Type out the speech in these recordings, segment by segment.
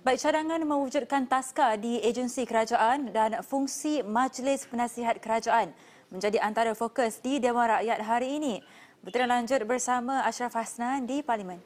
Baik, cadangan mewujudkan taska di agensi kerajaan dan fungsi Majlis Penasihat Kerajaan menjadi antara fokus di Dewan Rakyat hari ini. Berita lanjut bersama Ashraf Hasnan di Parlimen.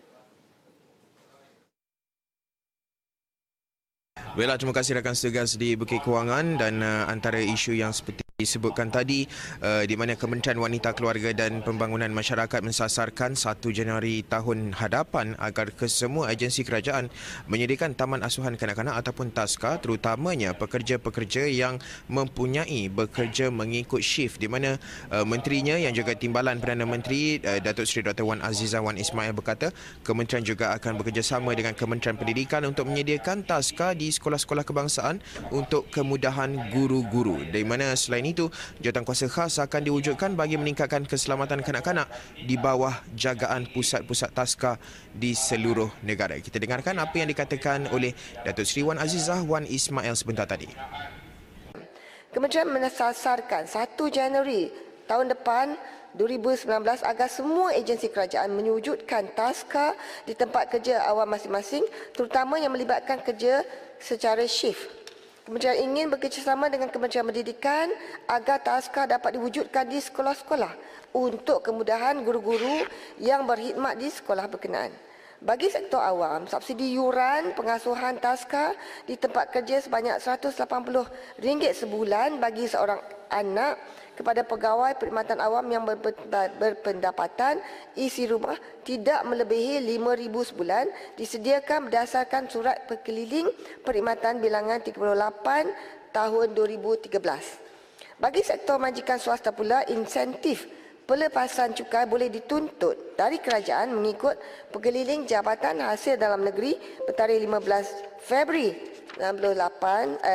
Baiklah, terima kasih rakan setugas di Bukit Kewangan dan antara isu yang seperti disebutkan tadi di mana Kementerian Wanita Keluarga dan Pembangunan Masyarakat mensasarkan 1 Januari tahun hadapan agar kesemua agensi kerajaan menyediakan taman asuhan kanak-kanak ataupun taska, terutamanya pekerja-pekerja yang mempunyai bekerja mengikut shift, di mana menterinya yang juga timbalan Perdana Menteri Datuk Seri Dr. Wan Azizah Wan Ismail berkata kementerian juga akan bekerjasama dengan Kementerian Pendidikan untuk menyediakan taska di sekolah-sekolah kebangsaan untuk kemudahan guru-guru, di mana selain itu jawatankuasa khas akan diwujudkan bagi meningkatkan keselamatan kanak-kanak di bawah jagaan pusat-pusat taska di seluruh negara. Kita dengarkan apa yang dikatakan oleh Datuk Seri Wan Azizah Wan Ismail sebentar tadi. Kementerian mensasarkan 1 Januari tahun depan 2019 agar semua agensi kerajaan mewujudkan taska di tempat kerja awam masing-masing, terutama yang melibatkan kerja secara shift. Kementerian ingin bekerjasama dengan Kementerian Pendidikan agar taska dapat diwujudkan di sekolah-sekolah untuk kemudahan guru-guru yang berkhidmat di sekolah berkenaan. Bagi sektor awam, subsidi yuran pengasuhan taska di tempat kerja sebanyak RM180 sebulan bagi seorang anak kepada pegawai perkhidmatan awam yang berpendapatan isi rumah tidak melebihi RM5,000 sebulan disediakan berdasarkan surat perkeliling perkhidmatan bilangan 38 tahun 2013. Bagi sektor majikan swasta pula, insentif pelepasan cukai boleh dituntut dari kerajaan mengikut perkeliling Jabatan Hasil Dalam Negeri bertarikh 15 Februari 96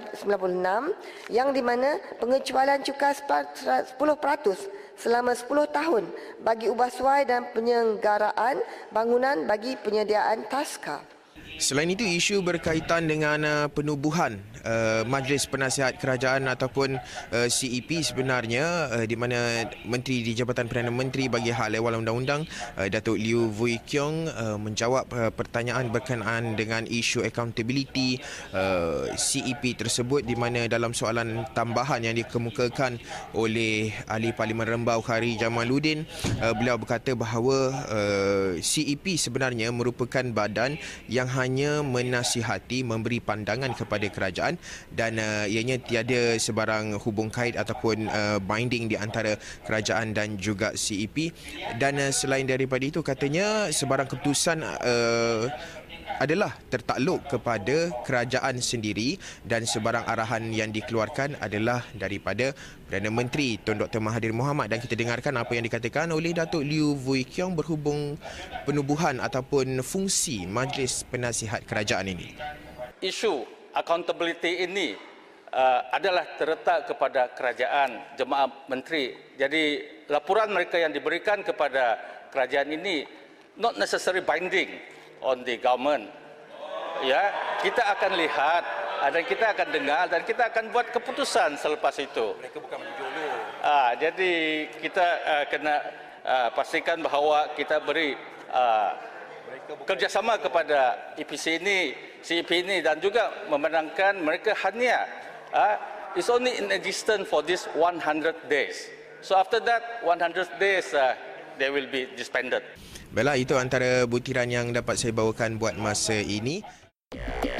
yang di mana pengecualian cukai 10% selama 10 tahun bagi ubah suai dan penyelenggaraan bangunan bagi penyediaan taska. Selain itu, isu berkaitan dengan penubuhan Majlis Penasihat Kerajaan ataupun CEP sebenarnya, di mana Menteri di Jabatan Perdana Menteri bagi Hak Ehwal Undang-Undang Datuk Liew Vui Keong menjawab pertanyaan berkenaan dengan isu accountability CEP tersebut, di mana dalam soalan tambahan yang dikemukakan oleh Ahli Parlimen Rembau Khari Jamaluddin, beliau berkata bahawa CEP sebenarnya merupakan badan yang hanya menasihati, memberi pandangan kepada kerajaan dan ianya tiada sebarang hubung kait ataupun binding di antara kerajaan dan juga CEP. Dan selain daripada itu, katanya sebarang keputusan adalah tertakluk kepada kerajaan sendiri dan sebarang arahan yang dikeluarkan adalah daripada Perdana Menteri Tun Dr. Mahathir Mohamad. Dan kita dengarkan apa yang dikatakan oleh Datuk Liew Vui Keong berhubung penubuhan ataupun fungsi Majlis Penasihat Kerajaan ini. Isu accountability ini adalah terletak kepada kerajaan, jemaah menteri. Jadi laporan mereka yang diberikan kepada kerajaan ini not necessarily binding on the government. Ya, kita akan lihat dan kita akan dengar dan kita akan buat keputusan selepas itu. Mereka bukan menjolo. Jadi kita kena pastikan bahawa kita beri kerjasama kepada EPC ini, CEP ini, dan juga memandangkan mereka hanya is only in existence for this 100 days. So after that 100 days they will be disbanded. Baiklah, itu antara butiran yang dapat saya bawakan buat masa ini.